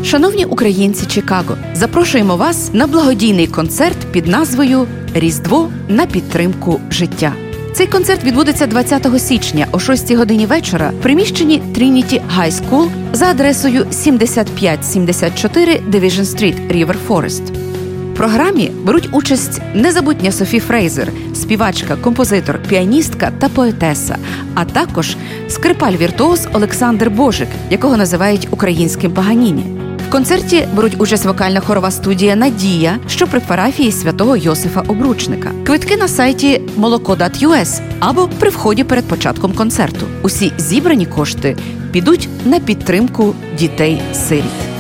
Шановні українці Чикаго, запрошуємо вас на благодійний концерт під назвою «Різдво на підтримку життя». Цей концерт відбудеться 20 січня о 6 годині вечора в приміщенні Trinity High School за адресою 7574 Division Street, River Forest. В програмі беруть участь незабутня Софі Фрейзер, співачка, композитор, піаністка та поетеса, а також скрипаль-віртуоз Олександр Божик, якого називають українським Паганіні. В концерті беруть участь вокально-хорова студія «Надія», що при парафії святого Йосифа Обручника. Квитки на сайті moloko.us або при вході перед початком концерту. Усі зібрані кошти підуть на підтримку дітей-сиріт.